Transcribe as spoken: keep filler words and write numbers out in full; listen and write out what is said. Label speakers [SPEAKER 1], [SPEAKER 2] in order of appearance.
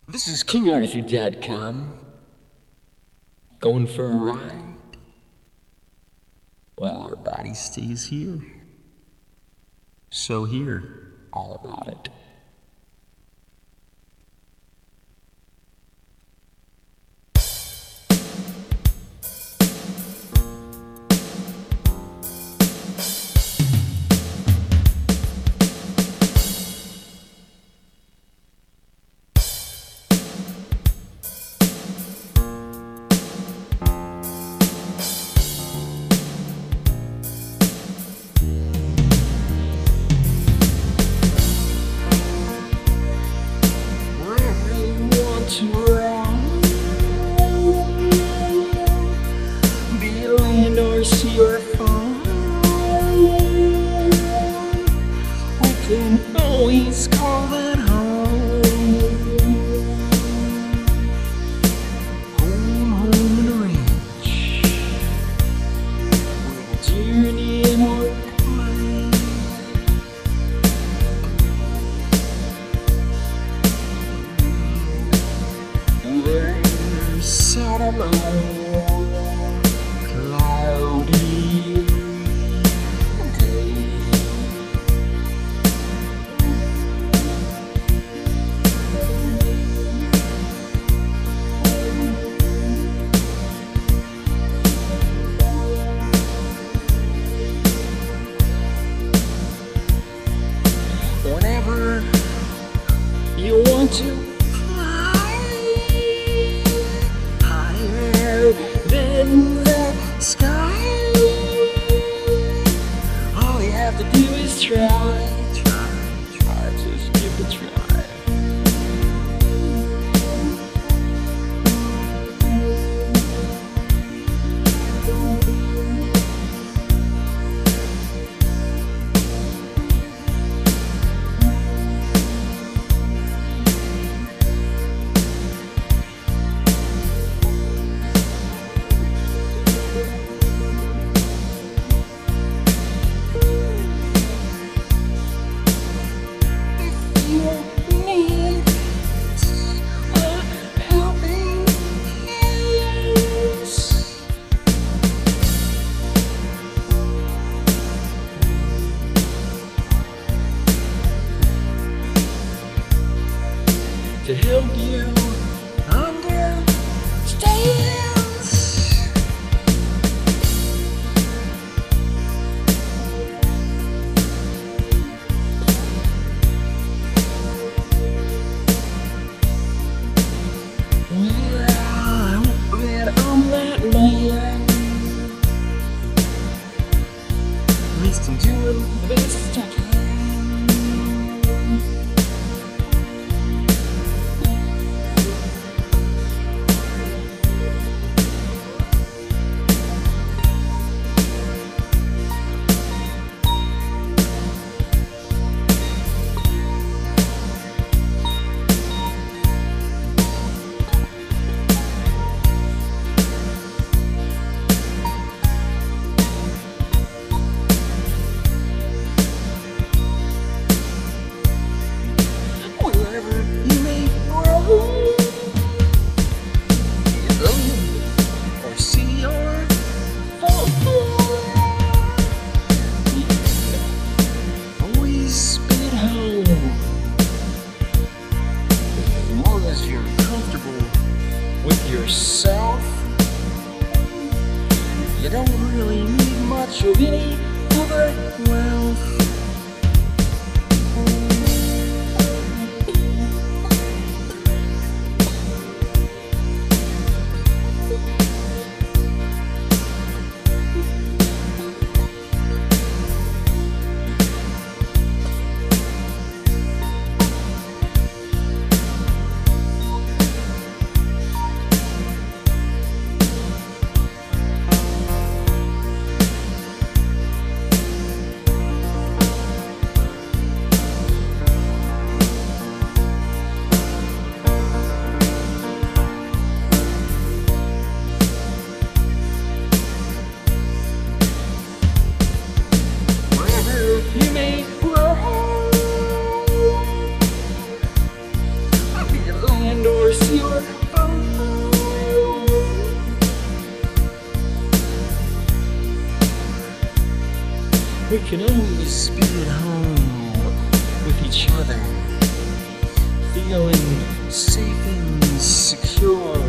[SPEAKER 1] This is King Arthur dot com. Going for a ride? Well, our body stays here. So here, all about it.
[SPEAKER 2] Always call it home. Home, home in the ranch, where the journey and work play. We're sat alone, cloudy day. Whenever you want to fly higher than the sky, all you have to do is try, try, try, just give it a try. To help you understand, well, I hope that I'm that man. At least I'm doing the best I can. With yourself, you don't really need much of any other wealth. We can always be at home with each other, feeling safe and secure.